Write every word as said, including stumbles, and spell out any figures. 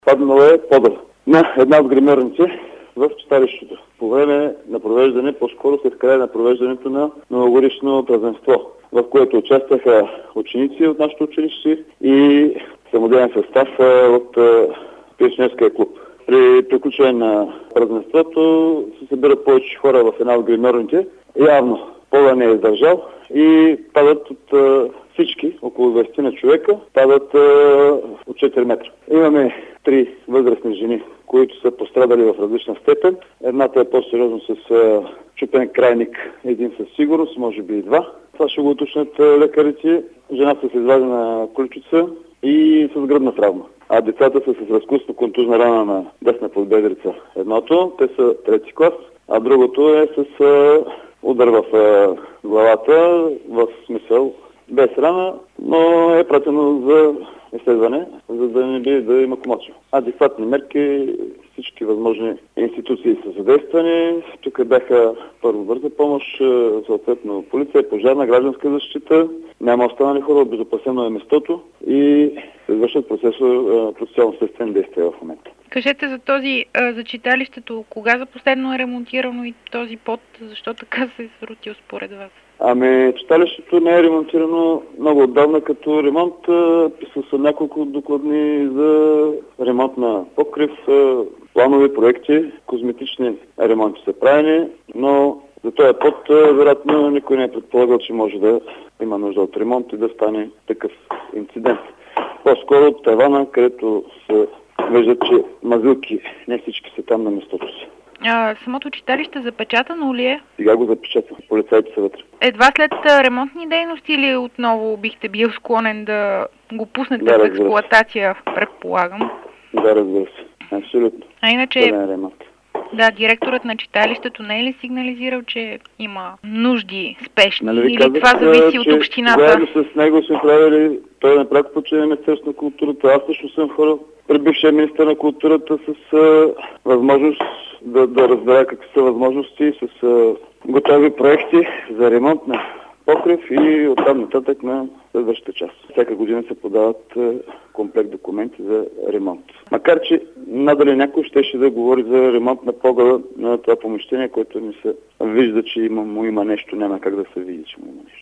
Паднала е пода на една от гримьорници в читалището. По време на провеждане, по-скоро след края на провеждането на новогодишно празненство, в което участваха ученици от нашето училище и самодеен състав от пионерския клуб. При приключване на празненството се събират повече хора в една от гримьорните. Явно пода не е издържал и падат от всички, около двайсет на човека, падат от четири метра. Имаме три възрастни жени, които са пострадали в различна степен. Едната е по-сериозно с чупен крайник, един със сигурност, може би и два. Това ще го уточнят лекарите. Жената с извадена ключица и с гръдна травма. А децата са с разкусно контузна рана на десна подбедрица. Едното, те са трети клас, а другото е с удар в главата, в смисъл без рана, но е пратено за изследване, за да не би да има комачо. Адекватни мерки, всички възможни институции са задействани. Тук бяха първо бърза помощ, съответно полиция, пожарна, гражданска защита. Няма останали хора, обезопасено е местото и се извършват процесуално-следствени действия в момента. Кажете за този, за читалището, кога за последно е ремонтирано и този пот, защо така се е срутил според вас? Ами, читалището не е ремонтирано много отдавна като ремонт. Писал са няколко докладни за ремонт на покрив, планови проекти, козметични ремонти са правени, но за този пот вероятно никой не е предполагал, че може да има нужда от ремонт и да стане такъв инцидент. По-скоро от тавана, където се виждат, че мазилки, не всички са там на местото си. А, самото читалище запечатано ли е? Сега го запечатвам. Полицайите са вътре. Едва след ремонтни дейности или отново бихте бил склонен да го пуснете да, в експлоатация, предполагам? Да, разбира се. Абсолютно. А иначе, е да, директорът на читалището не е ли сигнализирал, че има нужди спешни? Нали или казах, това зависи от общината? Заедно с него сме правили, той на практика, че е Министерство на културата. Аз също съм хора при бившия министър на културата с а, възможност да, да разбера какви са възможности, с а, готови проекти за ремонт на покрив и оттам нататък на следващата част. Всяка година се подават а, комплект документи за ремонт. Макар че надали някой щеше да говори за ремонт на погъла на това помещение, което не се вижда, че има, му има нещо, няма как да се види, че му има нещо.